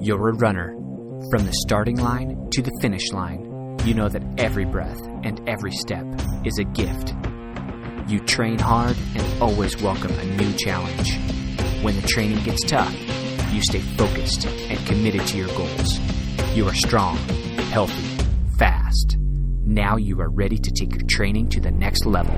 You're a runner. From the starting line to the finish line, you know that every breath and every step is a gift. You train hard and always welcome a new challenge. When the training gets tough, you stay focused and committed to your goals. You are strong, healthy, fast. Now you are ready to take your training to the next level.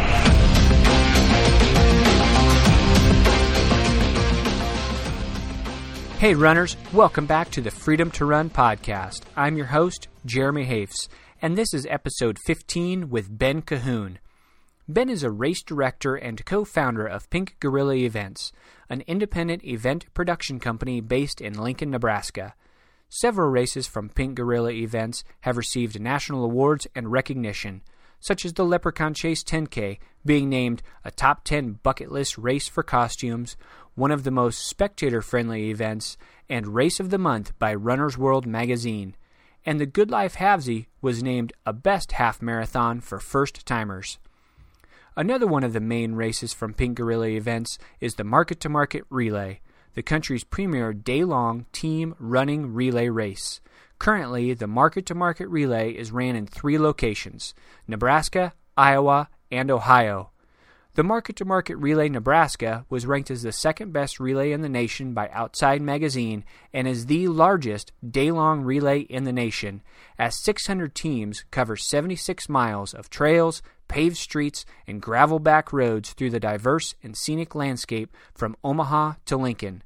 Hey runners, welcome back to the Freedom to Run podcast. I'm your host, Jeremy Hafes, and this is episode 15 with Ben Cahoon. Ben is a race director and co-founder of Pink Gorilla Events, an independent event production company based in Lincoln, Nebraska. Several races from Pink Gorilla Events have received national awards and recognition, such as the Leprechaun Chase 10K being named a top 10 bucket list race for costumes, one of the most spectator-friendly events, and Race of the Month by Runner's World magazine. And the Good Life Halvesy was named a best half marathon for first-timers. Another one of the main races from Pink Gorilla Events is the Market to Market Relay, the country's premier day-long team running relay race. Currently, the Market to Market Relay is ran in 3 locations: Nebraska, Iowa, and Ohio. The Market to Market Relay Nebraska was ranked as the second best relay in the nation by Outside Magazine and is the largest day-long relay in the nation, as 600 teams cover 76 miles of trails, paved streets, and gravel back roads through the diverse and scenic landscape from Omaha to Lincoln.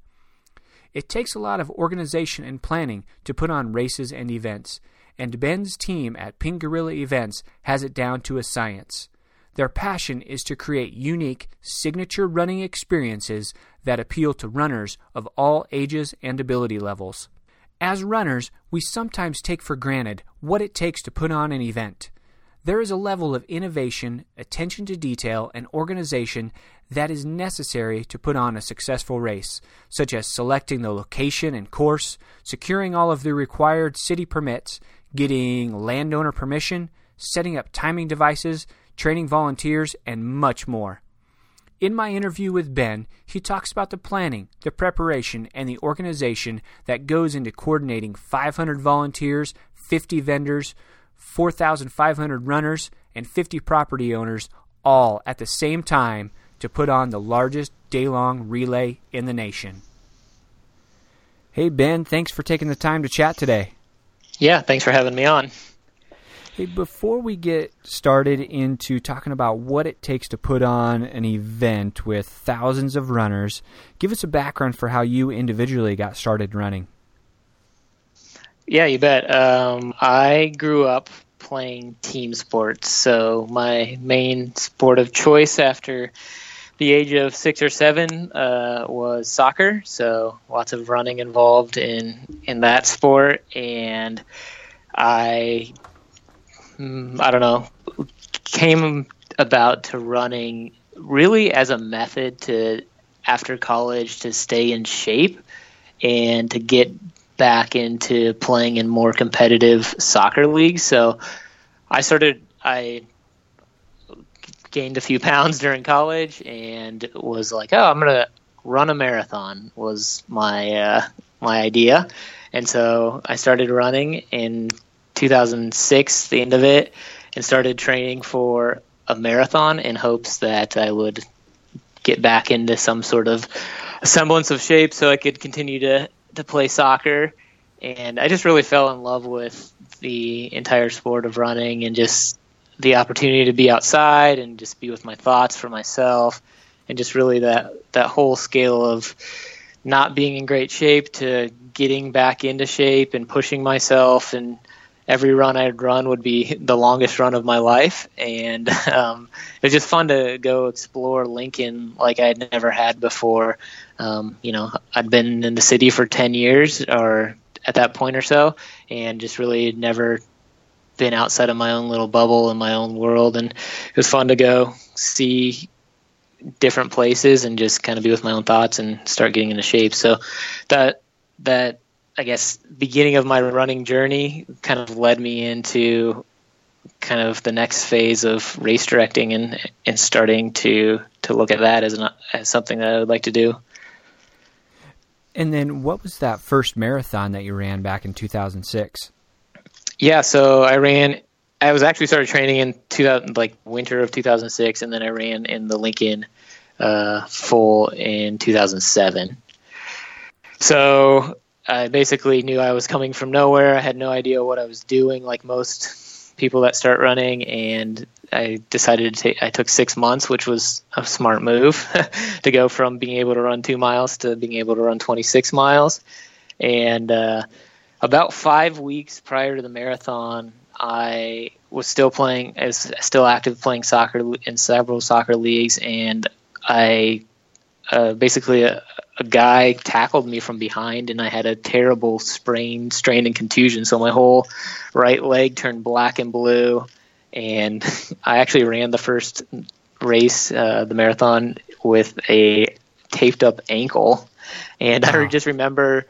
It takes a lot of organization and planning to put on races and events, and Ben's team at Pink Gorilla Events has it down to a science. Their passion is to create unique, signature running experiences that appeal to runners of all ages and ability levels. As runners, we sometimes take for granted what it takes to put on an event. There is a level of innovation, attention to detail, and organization that is necessary to put on a successful race, such as selecting the location and course, securing all of the required city permits, getting landowner permission, setting up timing devices, training volunteers, and much more. In my interview with Ben, he talks about the planning, the preparation, and the organization that goes into coordinating 500 volunteers, 50 vendors, 4,500 runners, and 50 property owners all at the same time to put on the largest day-long relay in the nation. Hey Ben, thanks for taking the time to chat today. Yeah, thanks for having me on. Hey, before we get started into talking about what it takes to put on an event with thousands of runners, give us a background for how you individually got started running. Yeah, you bet. I grew up playing team sports, so my main sport of choice after the age of 6 or 7 was soccer, so lots of running involved in that sport, and I don't know, came about to running really as a method to, after college, to stay in shape and to get back into playing in more competitive soccer leagues. So I gained a few pounds during college and was like, oh, I'm going to run a marathon was my idea. And so I started running in 2006, the end of it, and started training for a marathon in hopes that I would get back into some sort of semblance of shape so I could continue to play soccer. And I just really fell in love with the entire sport of running and just the opportunity to be outside and just be with my thoughts for myself, and just really that whole scale of not being in great shape to getting back into shape and pushing myself, and every run I'd run would be the longest run of my life. And it was just fun to go explore Lincoln like I'd never had before. I'd been in the city for 10 years or at that point or so, and just really had never been outside of my own little bubble in my own world. And it was fun to go see different places and just kind of be with my own thoughts and start getting into shape. So that I guess beginning of my running journey kind of led me into kind of the next phase of race directing and starting to look at that as something that I would like to do. And then what was that first marathon that you ran back in 2006? Yeah, so I was actually started training in 2000, like winter of 2006, and then I ran in the Lincoln full in 2007. So I basically knew I was coming from nowhere. I had no idea what I was doing, like most people that start running, and I decided I took 6 months, which was a smart move, to go from being able to run 2 miles to being able to run 26 miles. And about 5 weeks prior to the marathon, I was still active playing soccer in several soccer leagues, and I basically a guy tackled me from behind, and I had a terrible sprain, strain, and contusion. So my whole right leg turned black and blue, and I actually ran the first race, the marathon, with a taped up ankle. And I just remember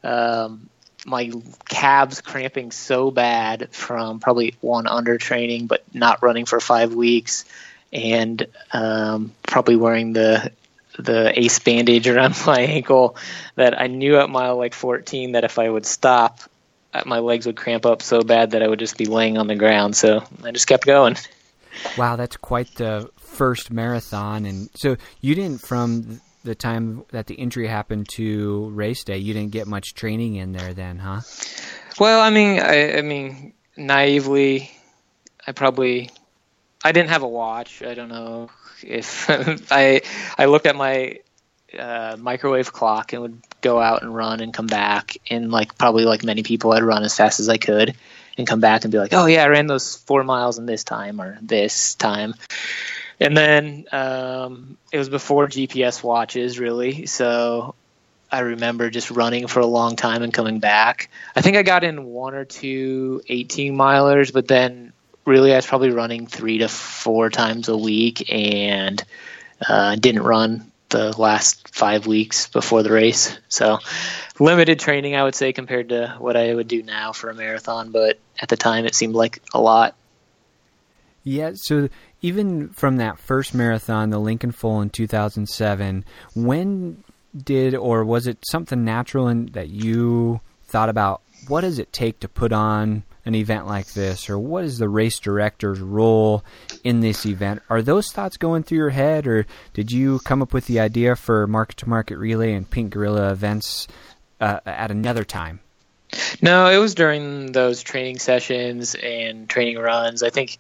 my calves cramping so bad from probably one under training, but not running for 5 weeks, and probably wearing the ACE bandage around my ankle, that I knew at mile like 14 that if I would stop, my legs would cramp up so bad that I would just be laying on the ground. So I just kept going. Wow, that's quite the first marathon. And so you didn't, from the time that the injury happened to race day, you didn't get much training in there then, huh? Well, I mean, naively, I didn't have a watch. I don't know if I looked at my microwave clock and would go out and run and come back, and probably like many people, I'd run as fast as I could and come back and be like, oh yeah, I ran those 4 miles in this time or this time. And then it was before GPS watches, really, so I remember just running for a long time and coming back. I think I got in 1 or 2 18-milers, but then really I was probably running 3 to 4 times a week, and didn't run the last 5 weeks before the race. So limited training, I would say, compared to what I would do now for a marathon, but at the time it seemed like a lot. Yeah, so even from that first marathon, the Lincoln Full in 2007, when or was it something natural that you thought about, what does it take to put on an event like this, or what is the race director's role in this event? Are those thoughts going through your head, or did you come up with the idea for Market to Market Relay and Pink Gorilla events at another time? No, it was during those training sessions and training runs. I think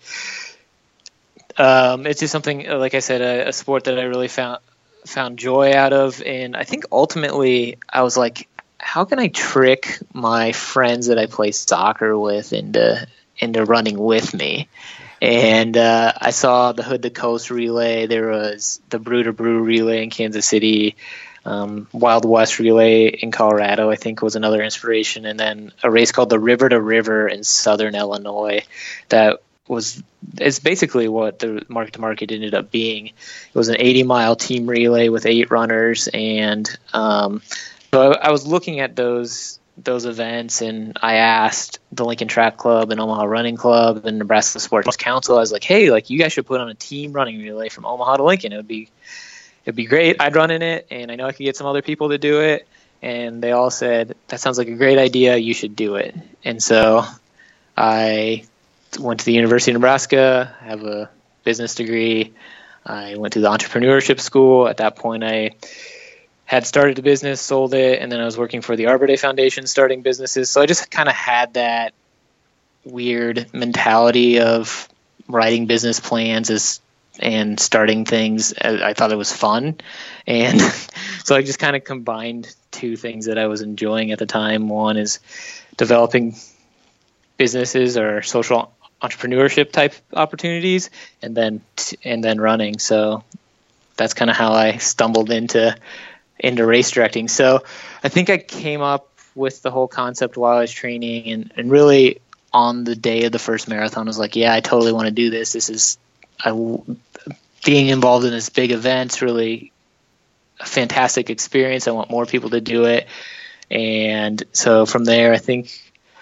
it's just something, like I said, a sport that I really found joy out of. And I think ultimately I was like, how can I trick my friends that I play soccer with into running with me? And I saw the Hood to Coast relay. There was the Brew to Brew relay in Kansas City. Wild West relay in Colorado, I think, was another inspiration. And then a race called the River to River in Southern Illinois it's basically what the Market to Market ended up being. It was an 80-mile team relay with 8 runners. And so I was looking at those events, and I asked the Lincoln Track Club and Omaha Running Club and Nebraska Sports Council, I was like, hey, you guys should put on a team running relay from Omaha to Lincoln. It'd be great. I'd run in it, and I know I could get some other people to do it. And they all said, that sounds like a great idea. You should do it. And so I went to the University of Nebraska, have a business degree. I went to the entrepreneurship school. At that point, I had started a business, sold it, and then I was working for the Arbor Day Foundation starting businesses. So I just kind of had that weird mentality of writing business plans and starting things. I thought it was fun. And so I just kind of combined 2 things that I was enjoying at the time. One is developing businesses or social entrepreneurship type opportunities, and then running. So that's kind of how I stumbled into race directing. So I think I came up with the whole concept while I was training, and really on the day of the first marathon I was like, yeah, I totally want to do this. This is being involved in this big event's really a fantastic experience. I want more people to do it. And so from there, I think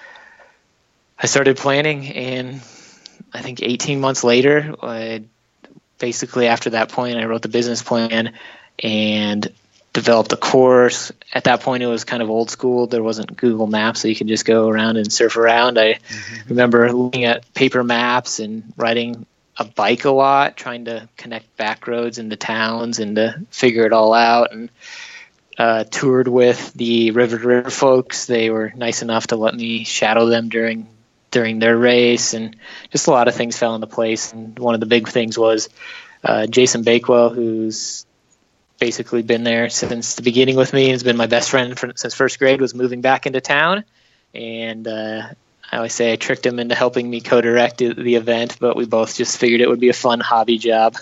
I started planning, and I think 18 months later, basically after that point, I wrote the business plan, and developed a course. At that point, it was kind of old school. There wasn't Google Maps, so you could just go around and surf around. I remember looking at paper maps and riding a bike a lot, trying to connect back roads into towns and to figure it all out. And toured with the River to River folks. They were nice enough to let me shadow them during their race, and just a lot of things fell into place. And one of the big things was Jason Bakewell, who's basically been there since the beginning with me, has been my best friend since first grade, was moving back into town. And I always say I tricked him into helping me co-direct the event, but we both just figured it would be a fun hobby job.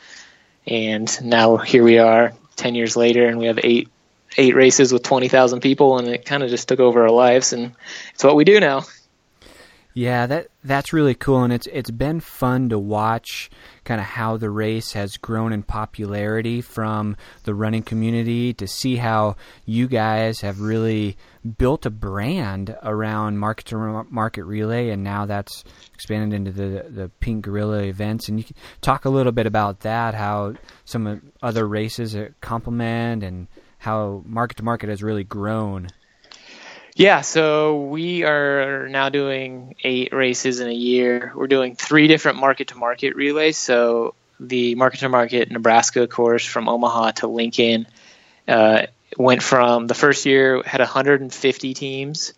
And now here we are 10 years later, and we have eight races with 20,000 people, and it kind of just took over our lives, and it's what we do now. Yeah, that's really cool, and it's been fun to watch kind of how the race has grown in popularity from the running community, to see how you guys have really built a brand around Market to Market Relay, and now that's expanded into the Pink Gorilla events. And you can talk a little bit about that, how some other races complement, and how Market to Market has really grown. Yeah, so we are now doing 8 races in a year. We're doing 3 different market-to-market relays. So the market-to-market Nebraska course from Omaha to Lincoln went from, the first year had 150 teams,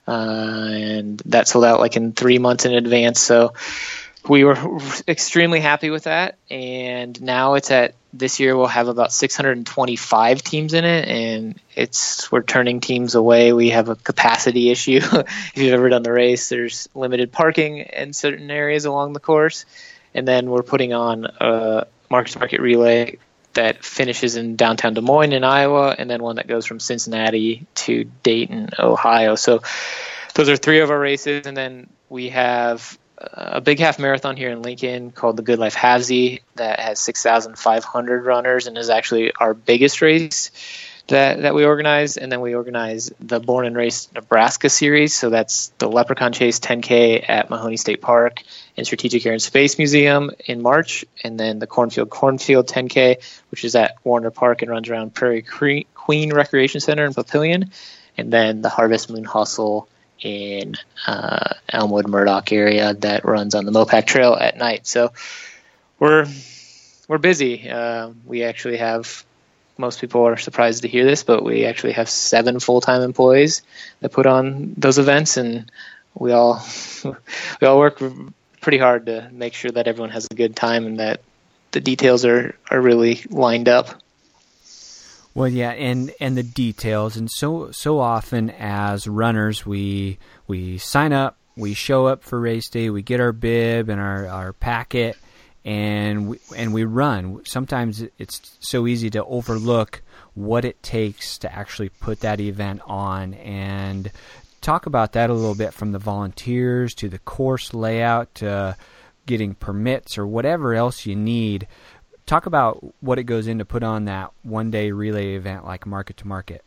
and that sold out like in 3 months in advance. So we were extremely happy with that, and now this year we'll have about 625 teams in it, and we're turning teams away. We have a capacity issue. If you've ever done the race, there's limited parking in certain areas along the course, and then we're putting on a market-to-market relay that finishes in downtown Des Moines in Iowa, and then one that goes from Cincinnati to Dayton, Ohio. So those are 3 of our races, and then we have a big half marathon here in Lincoln called the Good Life Halvesy that has 6,500 runners and is actually our biggest race that we organize. And then we organize the Born and Raised Nebraska series. So that's the Leprechaun Chase 10K at Mahoney State Park and Strategic Air and Space Museum in March. And then the Cornfield 10K, which is at Warner Park and runs around Prairie Queen Recreation Center and Papillion. And then the Harvest Moon Hustle in Elmwood Murdoch area that runs on the Mopac Trail at night. So we're busy. We actually have, most people are surprised to hear this, but we actually have 7 full-time employees that put on those events, and we all work pretty hard to make sure that everyone has a good time and that the details are really lined up. Well, yeah, and the details, and so often as runners, we sign up, we show up for race day, we get our bib and our packet, and we run. Sometimes it's so easy to overlook what it takes to actually put that event on. And talk about that a little bit, from the volunteers to the course layout to getting permits or whatever else you need. Talk about what it goes in to put on that one-day relay event like Market to Market.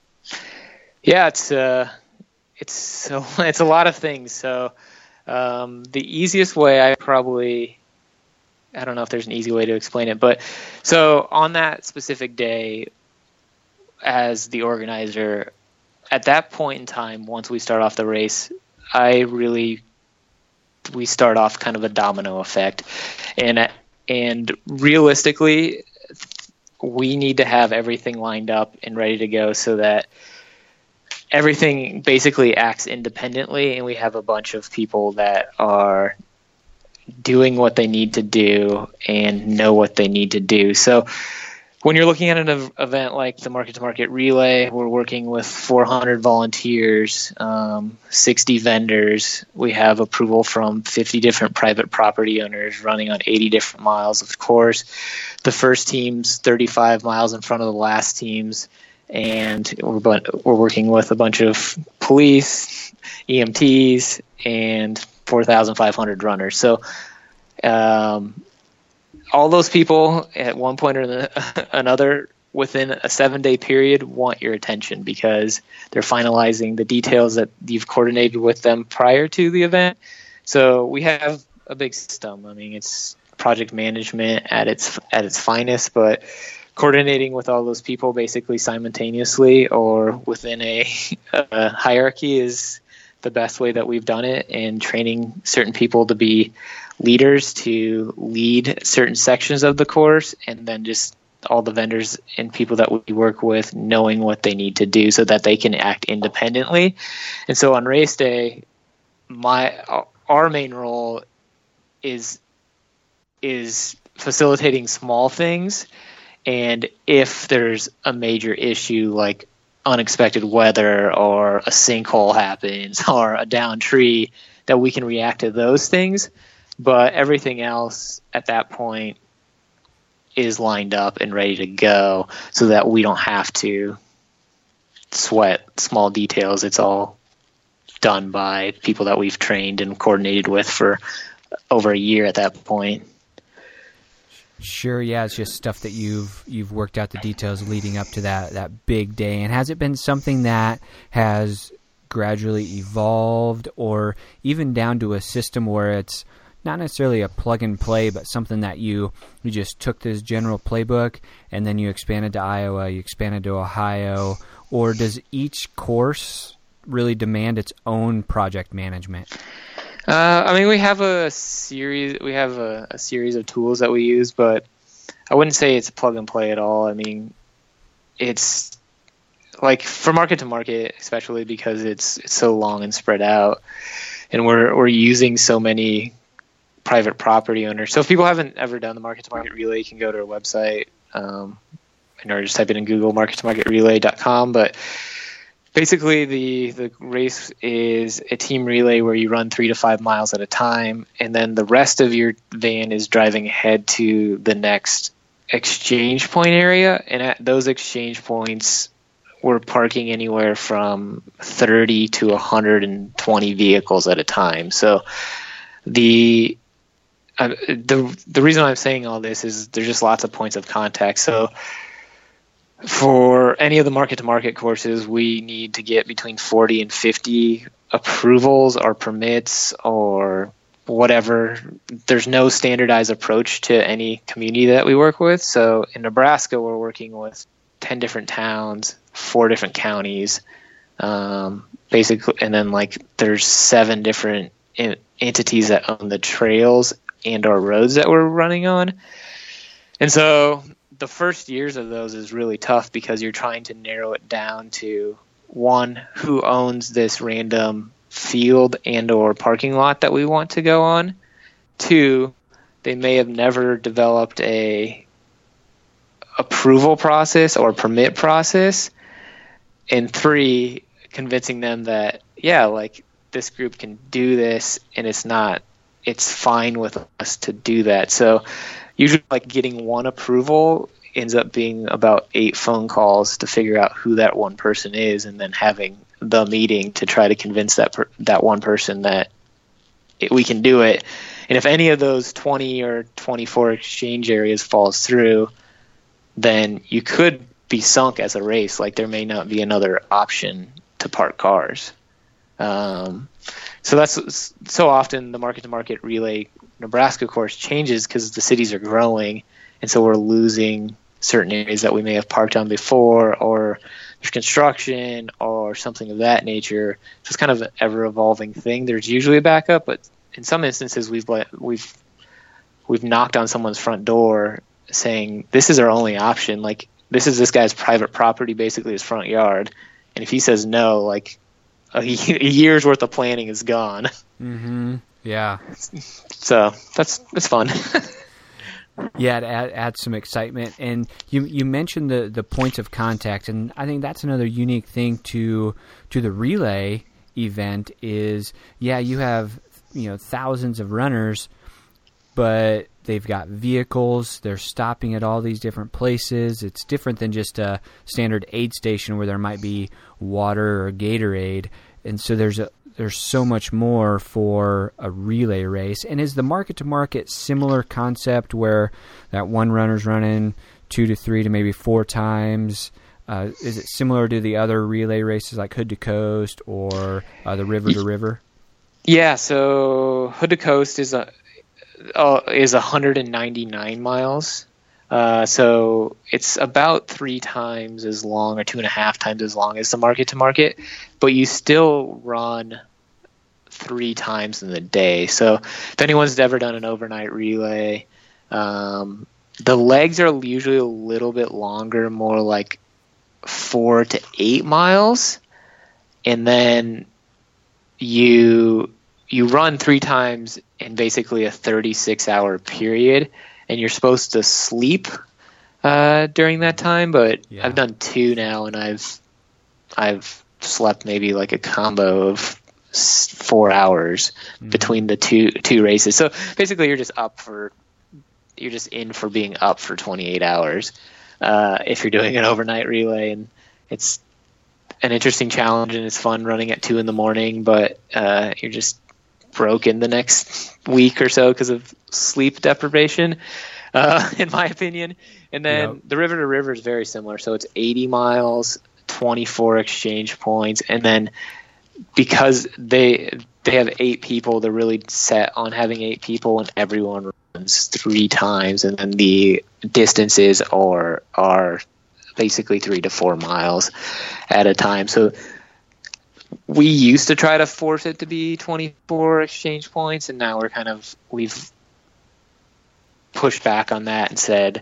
Yeah, it's a lot of things. So the easiest way, I don't know if there's an easy way to explain it, but so on that specific day, as the organizer, at that point in time, once we start off the race, we start off kind of a domino effect, and realistically, we need to have everything lined up and ready to go so that everything basically acts independently, and we have a bunch of people that are doing what they need to do and know what they need to do. So when you're looking at an event like the Market to Market Relay, we're working with 400 volunteers, 60 vendors. We have approval from 50 different private property owners running on 80 different miles. Of course, the first team's 35 miles in front of the last teams, and we're working with a bunch of police, EMTs, and 4,500 runners. So all those people at one point or another within a 7-day period want your attention because they're finalizing the details that you've coordinated with them prior to the event. So we have a big system. I mean, it's project management at its finest, but coordinating with all those people basically simultaneously or within a hierarchy is the best way that we've done it, and training certain people to be leaders to lead certain sections of the course, and then just all the vendors and people that we work with knowing what they need to do so that they can act independently. And so on race day, our main role is facilitating small things, and if there's a major issue like unexpected weather or a sinkhole happens or a downed tree, that we can react to those things. But everything else at that point is lined up and ready to go so that we don't have to sweat small details. It's all done by people that we've trained and coordinated with for over a year at that point. Sure, yeah, it's just stuff that you've worked out the details leading up to that big day. And has it been something that has gradually evolved, or even down to a system where it's not necessarily a plug and play, but something that you just took this general playbook and then you expanded to Iowa, you expanded to Ohio, or does each course really demand its own project management? We have a series. We have a series of tools that we use, but I wouldn't say it's plug and play at all. I mean, it's like for market to market, especially because it's so long and spread out, and we're using so many private property owners. So if people haven't ever done the market to market relay, you can go to our website, or just type it in Google, market-to-market-relay.com. But basically, the race is a team relay where you run 3 to 5 miles at a time, and then the rest of your van is driving ahead to the next exchange point area. And at those exchange points, we're parking anywhere from 30 to 120 vehicles at a time. So the reason I'm saying all this is there's just lots of points of contact. So for any of the market-to-market courses, we need to get between 40 and 50 approvals or permits or whatever. There's no standardized approach to any community that we work with. So in Nebraska, we're working with 10 different towns, 4 different counties, basically, and then there's 7 different entities that own the trails and our roads that we're running on. And so the first years of those is really tough because you're trying to narrow it down to, one, who owns this random field and or parking lot that we want to go on. 2, they may have never developed a approval process or permit process. And 3, convincing them that, this group can do this and it's fine with us to do that. So usually getting one approval ends up being about 8 phone calls to figure out who that one person is, and then having the meeting to try to convince that one person that we can do it. And if any of those 20 or 24 exchange areas falls through, then you could be sunk as a race. There may not be another option to park cars. So that's so often the market-to-market relay Nebraska course changes because the cities are growing, and so we're losing certain areas that we may have parked on before, or there's construction or something of that nature. So it's kind of an ever-evolving thing. There's usually a backup, but in some instances we've knocked on someone's front door saying, this is our only option. This is this guy's private property, basically his front yard. And if he says no, a year's worth of planning is gone. Mm-hmm. Yeah. So that's fun. Yeah, it adds some excitement. And you mentioned the points of contact, and I think that's another unique thing to the relay event is, you have thousands of runners, but they've got vehicles, they're stopping at all these different places. It's different than just a standard aid station where there might be water or Gatorade. And so there's so much more for a relay race. And is the market-to-market similar concept where that one runner's running 2 to 3 to maybe 4 times? Is it similar to the other relay races like Hood to Coast or the River to River? Yeah, so Hood to Coast is 199 miles. So it's about 3 times as long or 2.5 times as long as the market to market, but you still run 3 times in the day. So if anyone's ever done an overnight relay, the legs are usually a little bit longer, more like 4 to 8 miles. And then you run 3 times in basically a 36-hour period, and you're supposed to sleep during that time. But yeah. I've done 2 now, and I've slept maybe like a combo of 4 hours between the two races. So basically, you're just in for being up for 28 hours if you're doing an overnight relay, and it's an interesting challenge, and it's fun running at 2 a.m. But you're just broken the next week or so because of sleep deprivation, in my opinion. And then the river to river is very similar. So it's 80 miles, 24 exchange points, and then because they have 8 people, they're really set on having 8 people, and everyone runs 3 times, and then the distances are basically 3 to 4 miles at a time. So we used to try to force it to be 24 exchange points, and now we've pushed back on that and said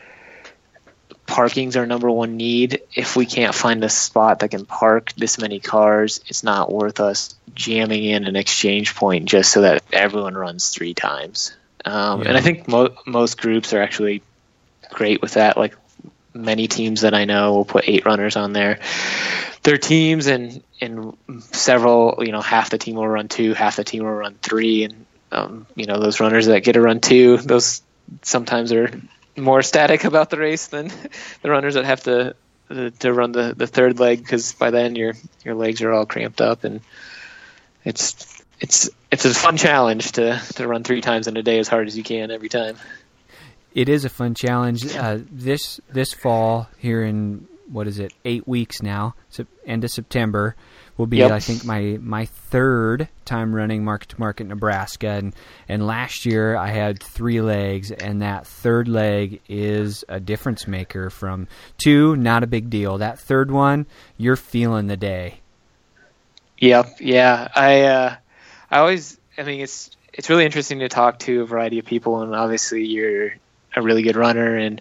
parking's our number one need. If we can't find a spot that can park this many cars, it's not worth us jamming in an exchange point just so that everyone runs 3 times. And I think most groups are actually great with that. Like many teams that I know will put 8 runners on their teams, and several, half the team will run 2, half the team will run 3, and those runners that get to run 2, those sometimes are more ecstatic about the race than the runners that have to run the third leg, because by then your legs are all cramped up, and it's a fun challenge to run 3 times in a day as hard as you can every time. It is a fun challenge. This fall, here in 8 weeks now, so end of September, will be I think my 3rd time running Market to Market Nebraska, and last year I had 3 legs, and that 3rd leg is a difference maker. From 2, not a big deal. That 3rd one, you're feeling the day. Yep, yeah. I mean, it's really interesting to talk to a variety of people, and obviously you're a really good runner and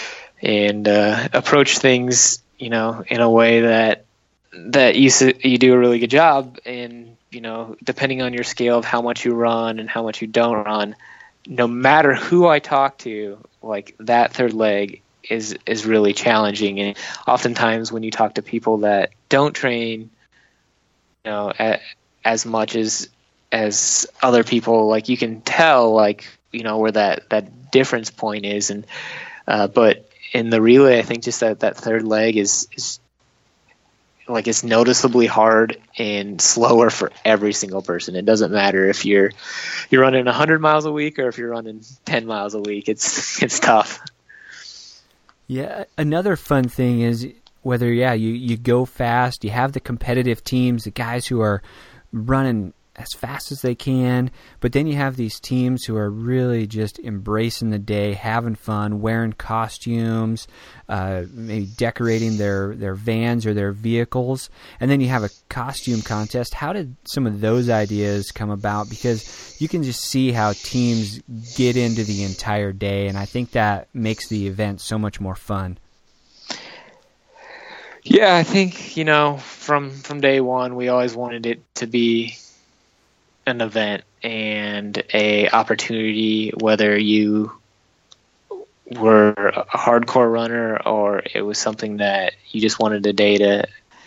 approach things, in a way that you do a really good job. And, depending on your scale of how much you run and how much you don't run, no matter who I talk to, like that 3rd leg is really challenging. And oftentimes when you talk to people that don't train, as much as other people, like you can tell, like, where that difference point is. And, but in the relay, I think just that 3rd leg is like, it's noticeably hard and slower for every single person. It doesn't matter if you're running 100 miles a week or if you're running 10 miles a week. It's tough. Yeah. Another fun thing is whether, you go fast, you have the competitive teams, the guys who are running as fast as they can, but then you have these teams who are really just embracing the day, having fun, wearing costumes, maybe decorating their vans or their vehicles, and then you have a costume contest. How did some of those ideas come about? Because you can just see how teams get into the entire day, and I think that makes the event so much more fun. Yeah, I think, from day one, we always wanted it to be an event and a opportunity, whether you were a hardcore runner or it was something that you just wanted a day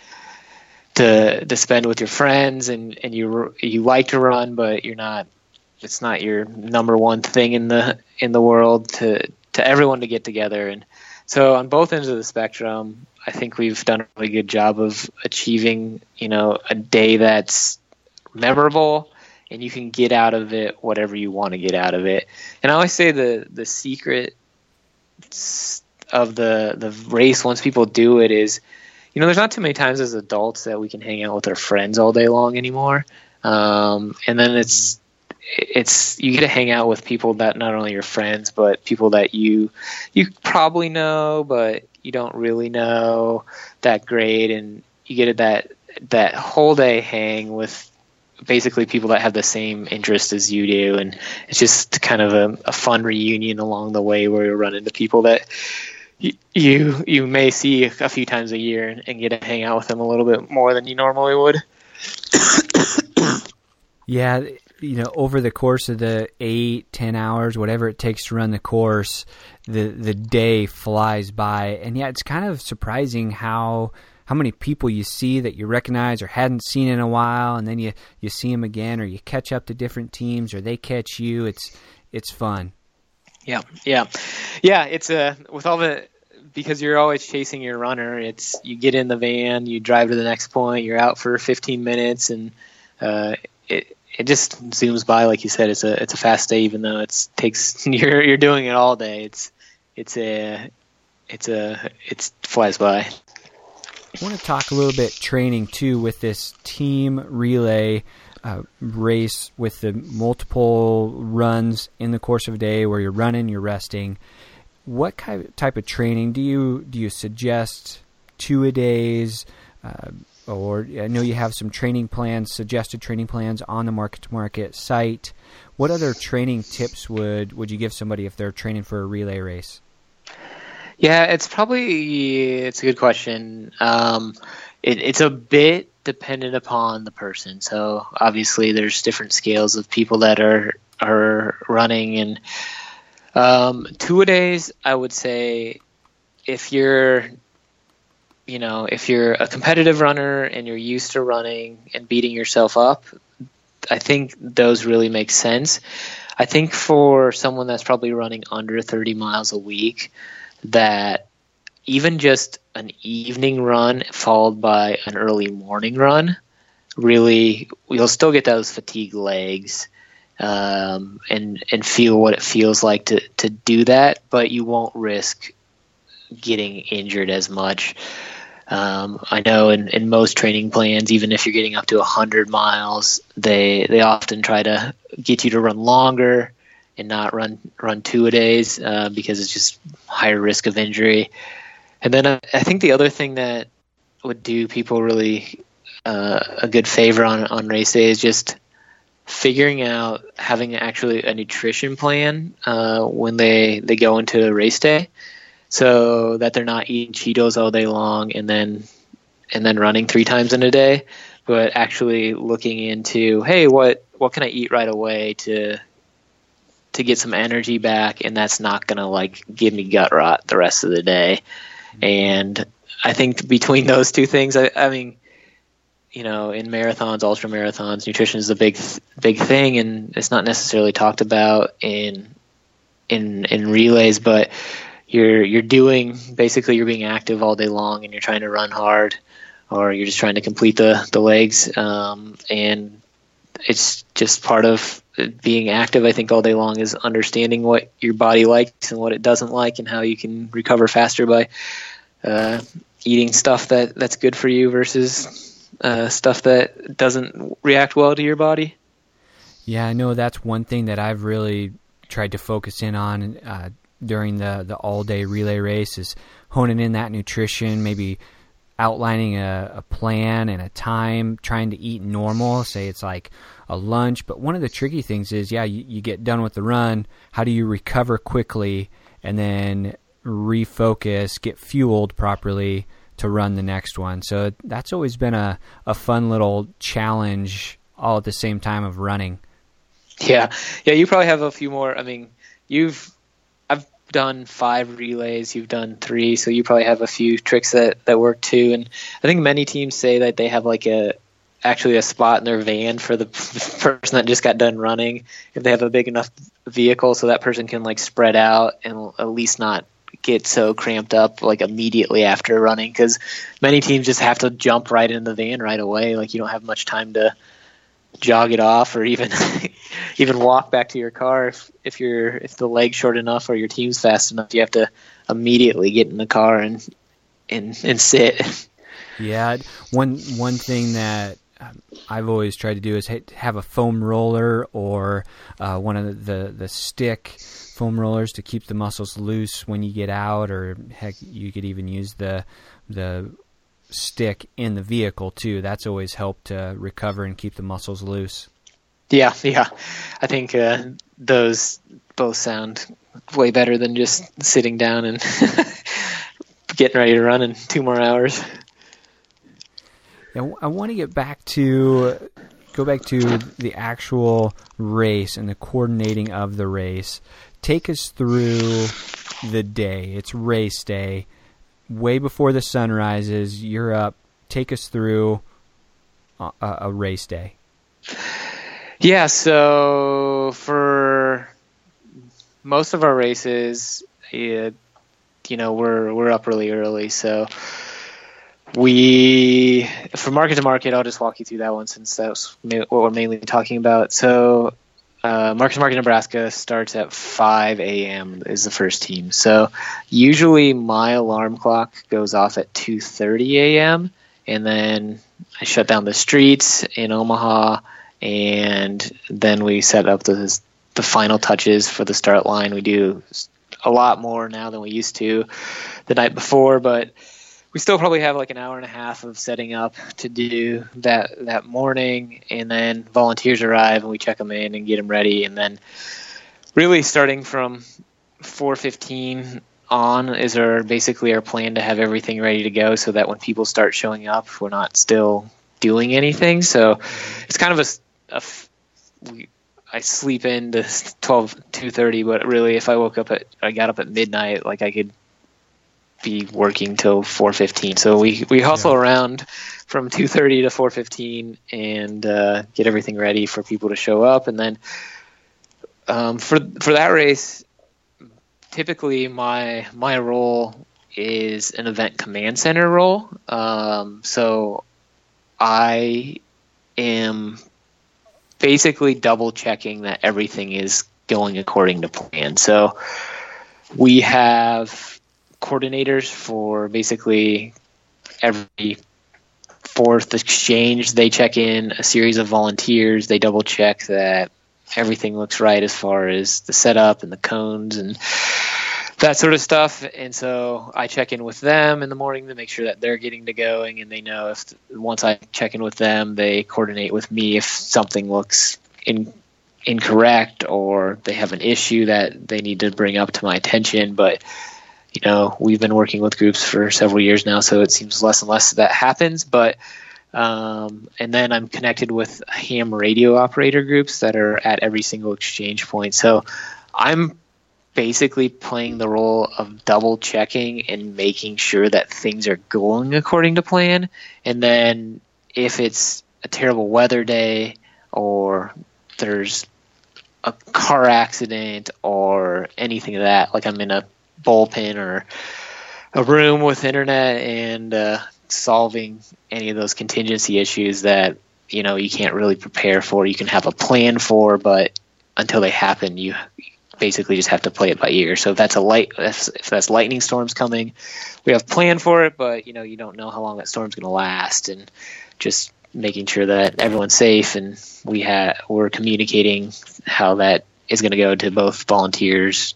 to spend with your friends, and you like to run, but it's not your number one thing in the world to everyone to get together. And so on both ends of the spectrum, I think we've done a really good job of achieving, a day that's memorable, and you can get out of it whatever you want to get out of it. And I always say the secret of the race, once people do it, is, there's not too many times as adults that we can hang out with our friends all day long anymore. And then it's you get to hang out with people that not only your friends, but people that you probably know, but you don't really know that great, and you get that whole day hang with basically people that have the same interest as you do, and it's just kind of a fun reunion along the way where you run into people that you may see a few times a year and get to hang out with them a little bit more than you normally would. Yeah, over the course of the 8-10 hours, whatever it takes to run the course, the day flies by. And yeah, it's kind of surprising how many people you see that you recognize or hadn't seen in a while, and then you see them again, or you catch up to different teams, or they catch you. It's fun. Yeah. It's with all the, because you're always chasing your runner. It's, you get in the van, you drive to the next point, you're out for 15 minutes, and it just zooms by, like you said. It's a fast day, even though it takes you're doing it all day. It flies by. I want to talk a little bit training too with this team relay race with the multiple runs in the course of a day where you're running, you're resting. What type of training do you suggest? 2-a-days, or I know you have some training plans, suggested training plans on the Market to Market site. What other training tips would you give somebody if they're training for a relay race? Yeah, it's a good question. It's a bit dependent upon the person. So obviously there's different scales of people that are running, and 2-a-days, I would say, if you're a competitive runner and you're used to running and beating yourself up, I think those really make sense. I think for someone that's probably running under 30 miles a week, that even just an evening run followed by an early morning run, really, you'll still get those fatigued legs, and feel what it feels like to do that, but you won't risk getting injured as much. I know in most training plans, even if you're getting up to 100 miles, they often try to get you to run longer and not run 2-a-days, because it's just higher risk of injury. And then I think the other thing that would do people really a good favor on race day is just figuring out having actually a nutrition plan when they go into a race day, so that they're not eating Cheetos all day long and then running 3 times in a day, but actually looking into, hey, what can I eat right away to get some energy back, and that's not going to give me gut rot the rest of the day. And I think between those two things, I mean, in marathons, ultra marathons, nutrition is a big thing, and it's not necessarily talked about in relays, but you're being active all day long, and you're trying to run hard, or you're just trying to complete the legs, and it's just part of being active, I think, all day long, is understanding what your body likes and what it doesn't like, and how you can recover faster by eating stuff that's good for you versus stuff that doesn't react well to your body. Yeah, I know that's one thing that I've really tried to focus in on during the all-day relay race, is honing in that nutrition, maybe outlining a plan and a time, trying to eat normal, say it's like a lunch. But one of the tricky things is, you get done with the run, how do you recover quickly and then refocus, get fueled properly to run the next one? So that's always been a fun little challenge, all at the same time of running. Yeah, you probably have a few more. I mean, I've done 5 relays, you've done 3, so you probably have a few tricks that work too. And I think many teams say that they have actually a spot in their van for the person that just got done running, if they have a big enough vehicle, so that person can spread out and at least not get so cramped up immediately after running, because many teams just have to jump right in the van right away. You don't have much time to jog it off, or even walk back to your car if the leg's short enough or your team's fast enough. You have to immediately get in the car and sit. Yeah, one thing that I've always tried to do is have a foam roller or one of the stick foam rollers to keep the muscles loose when you get out, or heck, you could even use the stick in the vehicle too. That's always helped to recover and keep the muscles loose. Yeah. I think those both sound way better than just sitting down and getting ready to run in 2 more hours. I want to go back to the actual race and the coordinating of the race. Take us through the day. It's race day. Way before the sun rises, you're up. Take us through a race day. Yeah, so for most of our races, we're up really early. So from market to market, I'll just walk you through that one since that's what we're mainly talking about. So market to market Nebraska starts at 5 a.m. is the first team. So usually my alarm clock goes off at 2:30 a.m. and then I shut down the streets in Omaha, and then we set up the final touches for the start line. We do a lot more now than we used to the night before, but we still probably have like an hour and a half of setting up to do that morning, and then volunteers arrive and we check them in and get them ready. And then really starting from 4:15 on is basically our plan to have everything ready to go so that when people start showing up, we're not still doing anything. So it's kind of I sleep into 2:30, but really if I got up at midnight, like I could be working till 4:15. So we hustle around from 2:30 to 4:15 and get everything ready for people to show up. And then for that race, typically my role is an event command center role. So I am basically double checking that everything is going according to plan. So we have coordinators for basically every fourth exchange. They check in a series of volunteers. They double check that everything looks right as far as the setup and the cones and that sort of stuff. And so I check in with them in the morning to make sure that they're getting to going, and they know if once I check in with them, they coordinate with me if something looks incorrect or they have an issue that they need to bring up to my attention. But we've been working with groups for several years now, so it seems less and less that happens. But and then I'm connected with ham radio operator groups that are at every single exchange point. So I'm basically playing the role of double checking and making sure that things are going according to plan. And then if it's a terrible weather day or there's a car accident or anything of that, like I'm in a bullpen or a room with internet and solving any of those contingency issues that you can't really prepare for. You can have a plan for, but until they happen, you basically just have to play it by ear. So if that's lightning storms coming, we have planned for it, but you don't know how long that storm's going to last, and just making sure that everyone's safe, and we're communicating how that is going to go to both volunteers,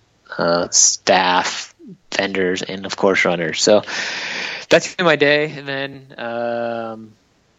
staff, vendors, and of course runners. So that's been my day, and then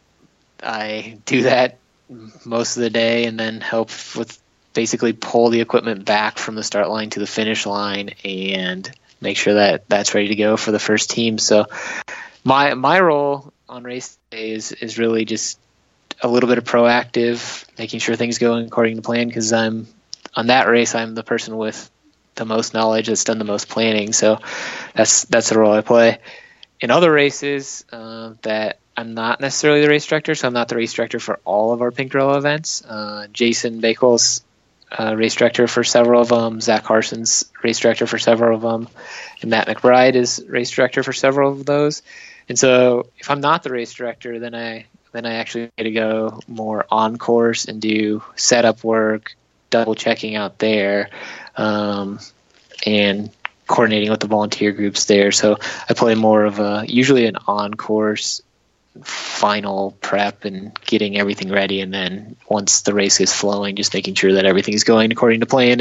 I do that most of the day, and then help with basically pull the equipment back from the start line to the finish line and make sure that that's ready to go for the first team. So my role on race day is really just a little bit of proactive, making sure things go according to plan, because on that race, I'm the person with the most knowledge that's done the most planning. So that's the role I play. In other races that I'm not necessarily the race director, so I'm not the race director for all of our Pink Gorilla events. Jason Bakel's race director for several of them. Zach Carson's race director for several of them, and Matt McBride is race director for several of those. And so, if I'm not the race director, then I actually get to go more on course and do setup work, double checking out there, and coordinating with the volunteer groups there. So I play more of usually an on course final prep and getting everything ready, and then once the race is flowing, just making sure that everything is going according to plan,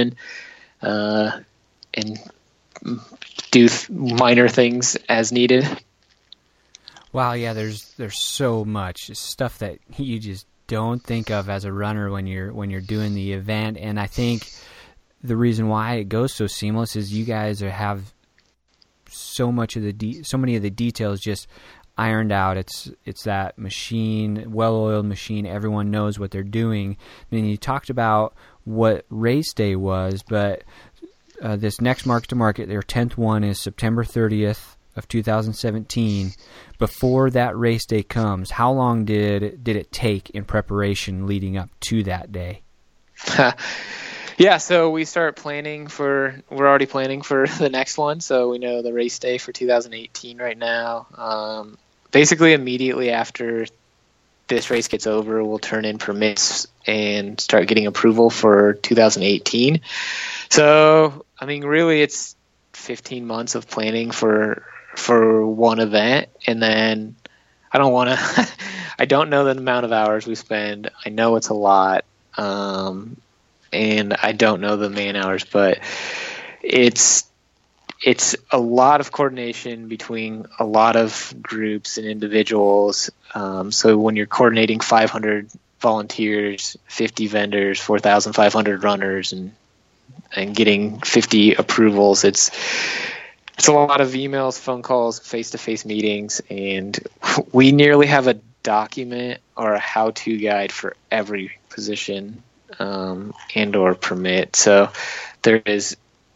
and do minor things as needed. Wow, yeah, there's so much stuff that you just don't think of as a runner when you're doing the event, and I think the reason why it goes so seamless is you guys have so many of the details just ironed out. It's that machine, well-oiled machine. Everyone knows what they're doing. And you talked about what race day was, but this next Market to Market, their 10th one is September 30th of 2017. Before that race day comes, how long did it take in preparation leading up to that day? Yeah, so we start we're already planning for the next one, so we know the race day for 2018 right now. Basically, immediately after this race gets over, we'll turn in permits and start getting approval for 2018. So, I mean, really, it's 15 months of planning for one event, and then I don't know the amount of hours we spend. I know it's a lot. And I don't know the man hours, but it's a lot of coordination between a lot of groups and individuals. So when you're coordinating 500 volunteers, 50 vendors, 4,500 runners, and getting 50 approvals, it's a lot of emails, phone calls, face-to-face meetings, and we nearly have a document or a how-to guide for every position and or permit. So there is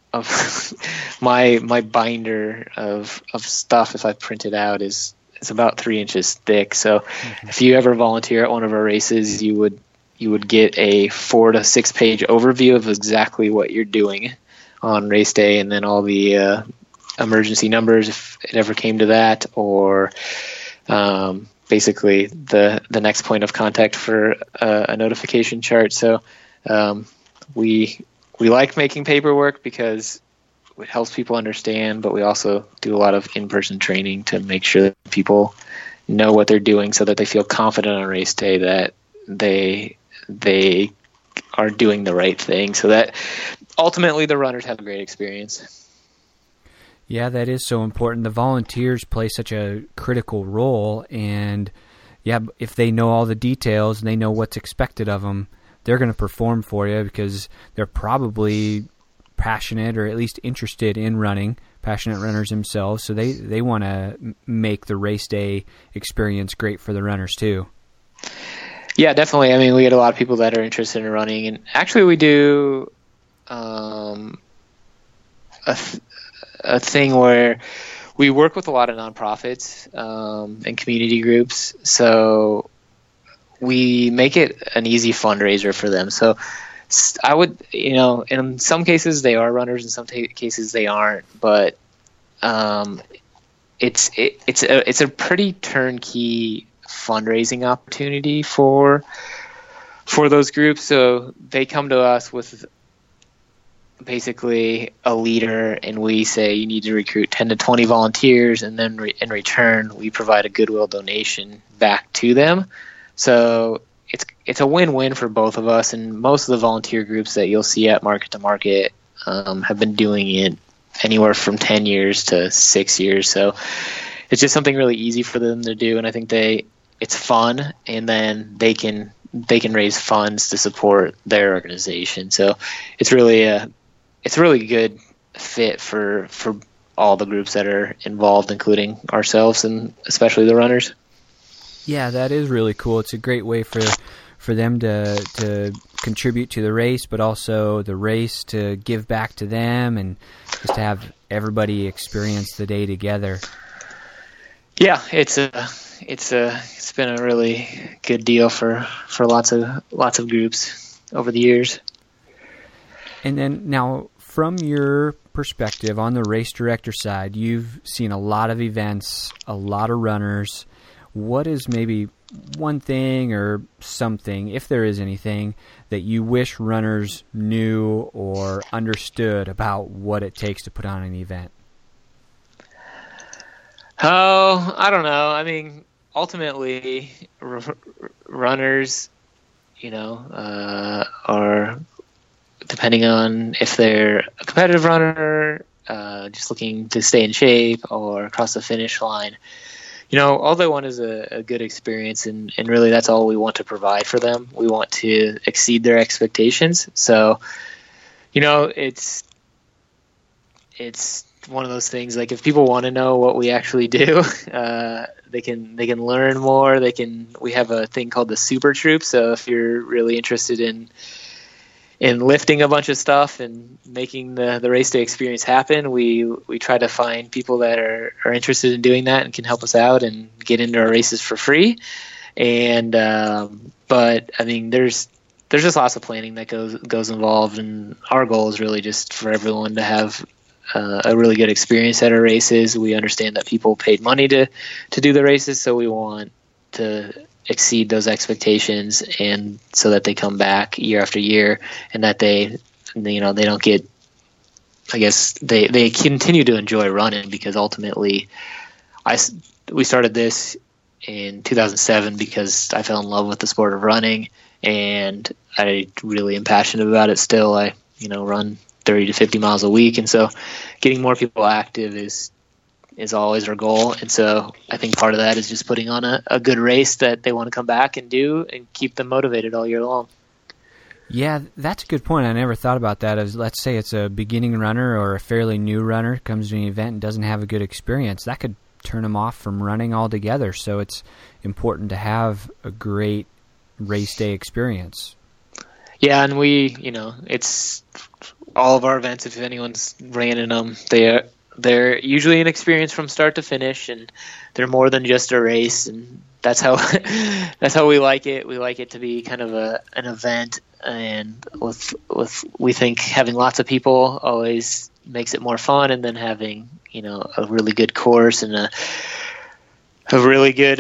my binder of stuff, if I print it out, is about 3 inches thick. So if you ever volunteer at one of our races, you would get a 4 to 6 page overview of exactly what you're doing on race day, and then all the emergency numbers if it ever came to that, or basically the next point of contact for a notification chart. So we like making paperwork because it helps people understand, but we also do a lot of in-person training to make sure that people know what they're doing so that they feel confident on race day that they are doing the right thing, so that ultimately the runners have a great experience. Yeah, that is so important. The volunteers play such a critical role, and yeah, if they know all the details and they know what's expected of them, they're going to perform for you because they're probably passionate or at least interested in running, passionate runners themselves, so they want to make the race day experience great for the runners too. Yeah, definitely. I mean, we get a lot of people that are interested in running, and actually we do a thing where we work with a lot of nonprofits and community groups, so we make it an easy fundraiser for them. So I would, in some cases they are runners, in some cases they aren't, but it's a pretty turnkey fundraising opportunity for those groups. So they come to us with basically a leader, and we say you need to recruit 10 to 20 volunteers, and then in return we provide a Goodwill donation back to them. So it's a win-win for both of us, and most of the volunteer groups that you'll see at Market to Market have been doing it anywhere from 10 years to 6 years. So it's just something really easy for them to do, and I think it's fun, and then they can raise funds to support their organization. So it's really a really good fit for all the groups that are involved, including ourselves and especially the runners. Yeah, that is really cool. It's a great way for them to contribute to the race, but also the race to give back to them, and just to have everybody experience the day together. Yeah, it's been a really good deal for lots of groups over the years. And then now, from your perspective on the race director side, you've seen a lot of events, a lot of runners. What is maybe one thing or something, if there is anything, that you wish runners knew or understood about what it takes to put on an event? Oh, I don't know. I mean, ultimately, runners, are, depending on if they're a competitive runner, just looking to stay in shape or across the finish line, all they want is a good experience, and really that's all we want to provide for them. We want to exceed their expectations. So, it's one of those things, like if people want to know what we actually do, they can learn more. We have a thing called the Super Troop. So if you're really interested in lifting a bunch of stuff and making the race day experience happen, we try to find people that are interested in doing that and can help us out and get into our races for free. And but I mean, there's just lots of planning that goes involved, and our goal is really just for everyone to have a really good experience at our races. We understand that people paid money to do the races, so we want to exceed those expectations, and so that they come back year after year, and that they don't get, I guess they continue to enjoy running, because ultimately we started this in 2007 because I fell in love with the sport of running, and I really am passionate about it still. I run 30 to 50 miles a week, and so getting more people active is always our goal. And so I think part of that is just putting on a good race that they want to come back and do, and keep them motivated all year long. Yeah, that's a good point. I never thought about that. As let's say it's a beginning runner or a fairly new runner comes to an event and doesn't have a good experience, that could turn them off from running altogether. So it's important to have a great race day experience. Yeah, and it's all of our events, if anyone's ran in them, they're usually an experience from start to finish, and they're more than just a race, and that's how we like it. We like it to be kind of an event, and with we think having lots of people always makes it more fun, and then having a really good course and a really good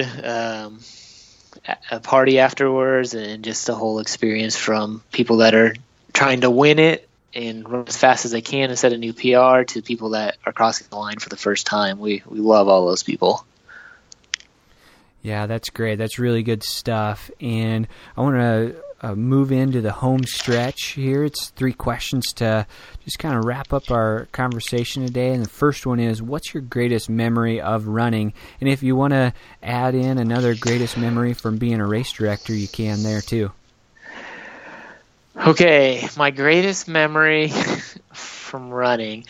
a party afterwards, and just a whole experience from people that are trying to win it and run as fast as they can and set a new PR, to people that are crossing the line for the first time. We love all those people. Yeah, that's great. That's really good stuff. And I want to move into the home stretch here. It's 3 questions to just kind of wrap up our conversation today. And the first one is, what's your greatest memory of running? And if you want to add in another greatest memory from being a race director, you can there too. Okay, my greatest memory from running.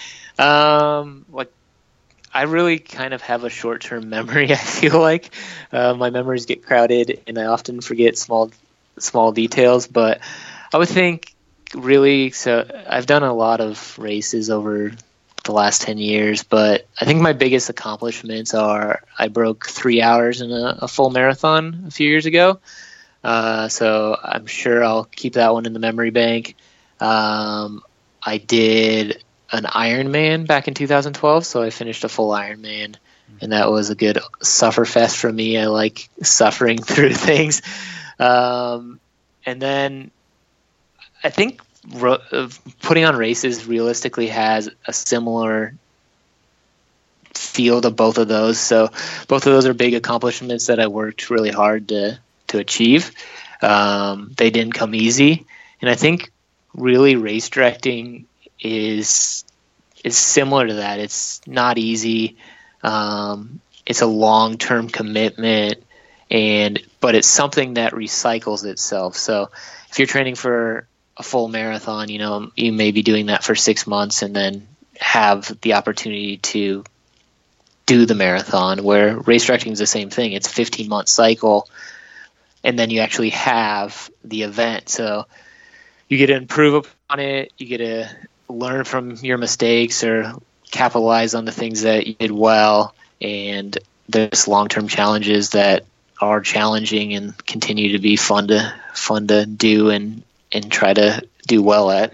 I really kind of have a short-term memory, I feel like. My memories get crowded, and I often forget small details. But I would think really, so I've done a lot of races over the last 10 years, but I think my biggest accomplishments are I broke 3 hours in a full marathon a few years ago. So I'm sure I'll keep that one in the memory bank. I did an Ironman back in 2012, so I finished a full Ironman, and that was a good suffer fest for me. I like suffering through things. And then I think putting on races realistically has a similar feel to both of those. So both of those are big accomplishments that I worked really hard to achieve. They didn't come easy, and I think really race directing is similar to that. It's not easy. It's a long-term commitment, but it's something that recycles itself. So if you're training for a full marathon, you may be doing that for 6 months and then have the opportunity to do the marathon, where race directing is the same thing. It's a 15-month cycle, and then you actually have the event. So you get to improve upon it. You get to learn from your mistakes or capitalize on the things that you did well. And there's long-term challenges that are challenging and continue to be fun to do and try to do well at.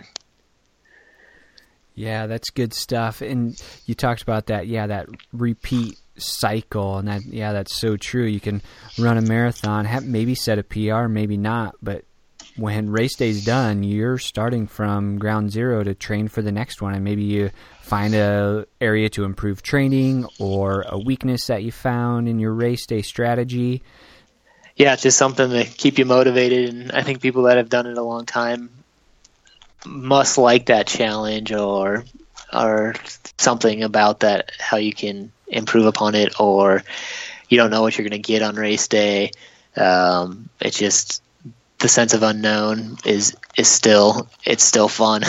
Yeah, that's good stuff. And you talked about that, that repeat cycle, and that's so true. You can run a marathon, maybe set a PR, maybe not, but when race day's done, you're starting from ground zero to train for the next one, and maybe you find a area to improve training or a weakness that you found in your race day strategy. Yeah, it's just something to keep you motivated, and I think people that have done it a long time must like that challenge or something about that, how you can improve upon it, or you don't know what you're going to get on race day. It's just the sense of unknown is still fun.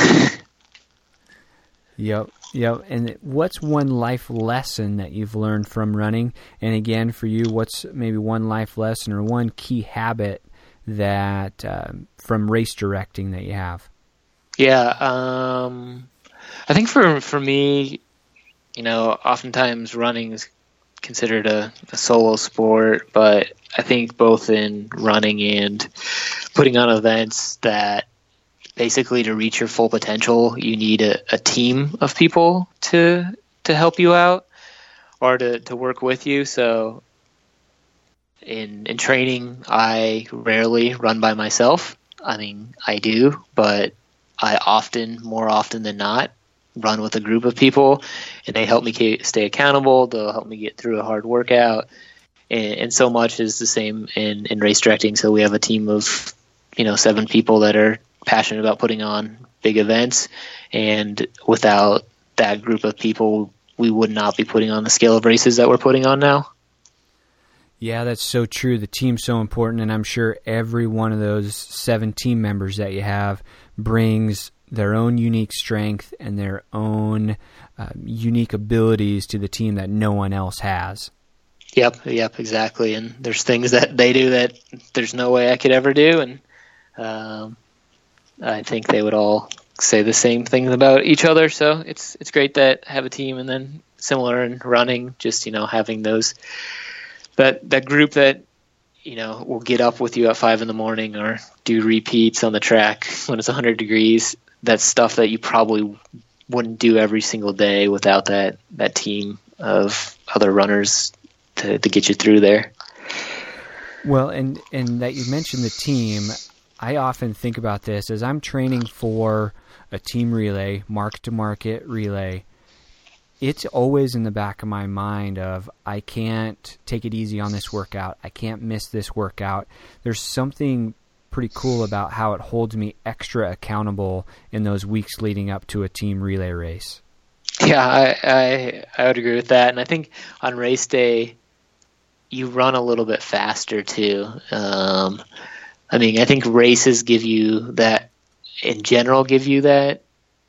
Yep. And what's one life lesson that you've learned from running? And again, for you, what's maybe one life lesson or one key habit that from race directing that you have? Yeah, I think for me, oftentimes running is considered a solo sport, but I think both in running and putting on events that basically to reach your full potential, you need a team of people to help you out or to work with you. So in training, I rarely run by myself. I mean, I do, but I more often than not, run with a group of people, and they help me stay accountable. They'll help me get through a hard workout, and so much is the same in race directing. So we have a team of 7 people that are passionate about putting on big events, and without that group of people, we would not be putting on the scale of races that we're putting on now. Yeah, that's so true. The team's so important, and I'm sure every one of those 7 team members that you have brings their own unique strength and their own unique abilities to the team that no one else has. Yep, exactly. And there's things that they do that there's no way I could ever do, and I think they would all say the same things about each other. So it's great that I have a team, and then similar in running, just having those that group that will get up with you at 5 a.m. or do repeats on the track when it's 100 degrees. That's stuff that you probably wouldn't do every single day without that team of other runners to get you through there. Well, and that you mentioned the team, I often think about this as I'm training for a team relay, mark-to-market relay. It's always in the back of my mind of I can't take it easy on this workout. I can't miss this workout. There's something pretty cool about how it holds me extra accountable in those weeks leading up to a team relay race. Yeah, I would agree with that. And I think on race day, you run a little bit faster too. I think races give you that, in general, give you that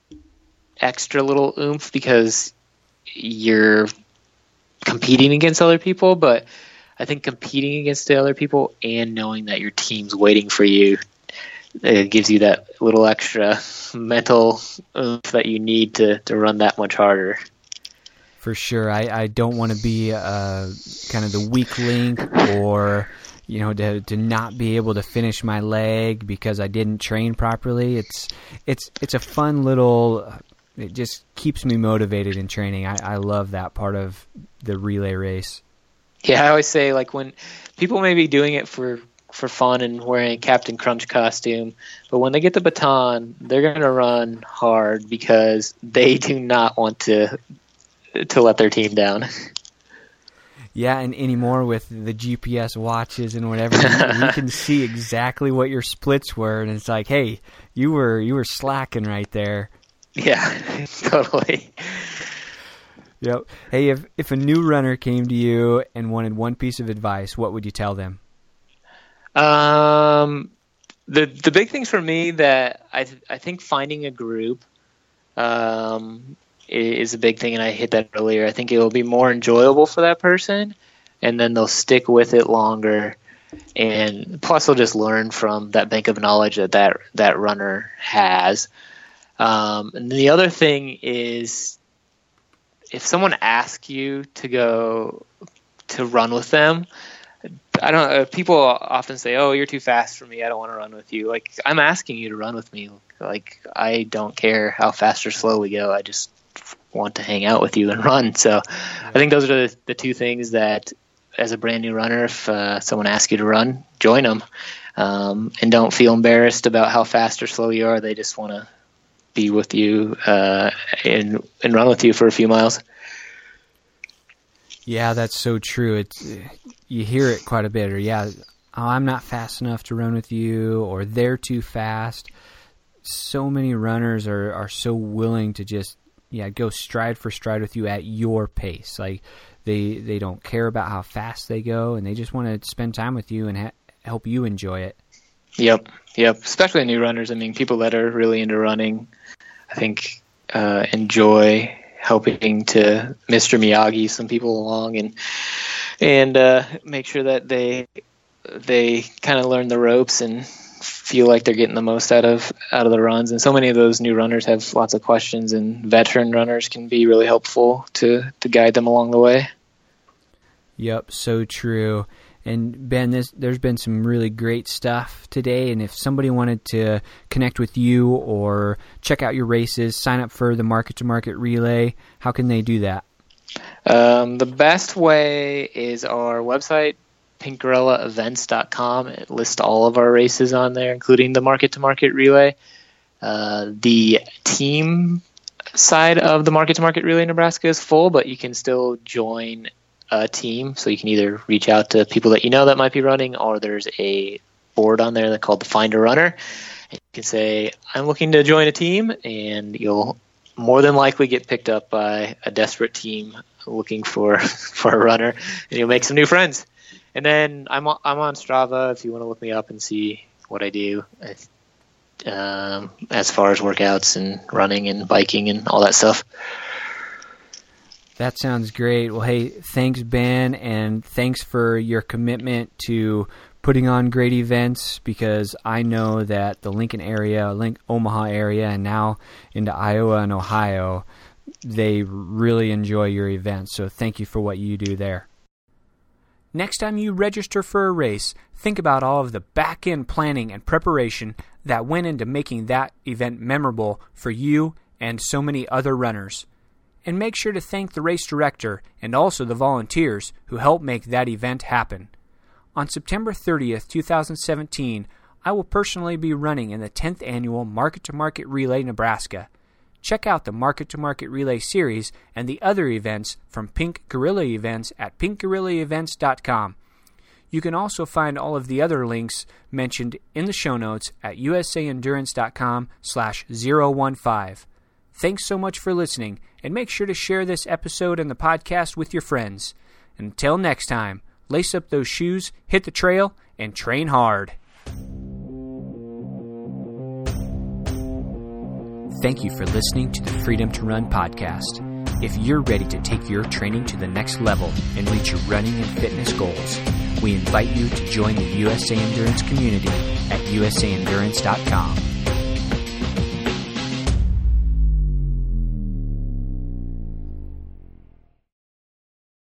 extra little oomph because you're competing against other people, but I think competing against the other people and knowing that your team's waiting for you, it gives you that little extra mental oomph that you need to run that much harder. For sure. I don't want to be kind of the weak link or to not be able to finish my leg because I didn't train properly. It's a fun little. It just keeps me motivated in training. I love that part of the relay race. Yeah, I always say, like, when people may be doing it for fun and wearing a Captain Crunch costume, but when they get the baton, they're going to run hard because they do not want to let their team down. Yeah, and anymore with the GPS watches and whatever, we can see exactly what your splits were, and it's like, hey, you were slacking right there. Yeah, totally. Yep. Hey, if a new runner came to you and wanted one piece of advice, what would you tell them? The big things for me that I think finding a group is a big thing, and I hit that earlier. I think it will be more enjoyable for that person, and then they'll stick with it longer. And plus, they'll just learn from that bank of knowledge that runner has. And the other thing is, if someone asks you to go to run with them, people often say, "Oh, you're too fast for me. I don't want to run with you." Like, I'm asking you to run with me. Like, I don't care how fast or slow we go. I just want to hang out with you and run. So I think those are the two things that, as a brand new runner, if someone asks you to run, join them. and don't feel embarrassed about how fast or slow you are. They just want to be with you and run with you for a few miles. Yeah, that's so true. You hear it quite a bit. Or I'm not fast enough to run with you, or they're too fast. So many runners are so willing to just go stride for stride with you at your pace. Like they don't care about how fast they go, and they just want to spend time with you and help you enjoy it. Yep. Especially new runners. I mean, people that are really into running, I think, enjoy helping to Mr. Miyagi some people along and make sure that they kind of learn the ropes and feel like they're getting the most out of the runs. And so many of those new runners have lots of questions, and veteran runners can be really helpful to guide them along the way. Yep, so true. And Ben, there's been some really great stuff today, and if somebody wanted to connect with you or check out your races, sign up for the Market to Market Relay, how can they do that? The best way is our website, pinkgorillaevents.com. It lists all of our races on there, including the Market to Market Relay. The team side of the Market to Market Relay Nebraska is full, but you can still join a team. So you can either reach out to people that you know that might be running, or there's a board on there called the Find a Runner. And you can say, I'm looking to join a team, and you'll more than likely get picked up by a desperate team looking for a runner, and you'll make some new friends. And then I'm on Strava if you want to look me up and see what I do as far as workouts and running and biking and all that stuff. That sounds great. Well, hey, thanks, Ben, and thanks for your commitment to putting on great events, because I know that the Lincoln area, Omaha area, and now into Iowa and Ohio, they really enjoy your events. So thank you for what you do there. Next time you register for a race, think about all of the back-end planning and preparation that went into making that event memorable for you and so many other runners. And make sure to thank the race director and also the volunteers who helped make that event happen. On September 30th, 2017, I will personally be running in the 10th annual Market to Market Relay Nebraska. Check out the Market to Market Relay series and the other events from Pink Gorilla Events at pinkgorillaevents.com. You can also find all of the other links mentioned in the show notes at usaendurance.com/015. Thanks so much for listening, and make sure to share this episode and the podcast with your friends. Until next time, lace up those shoes, hit the trail, and train hard. Thank you for listening to the Freedom to Run podcast. If you're ready to take your training to the next level and reach your running and fitness goals, we invite you to join the USA Endurance community at usaendurance.com.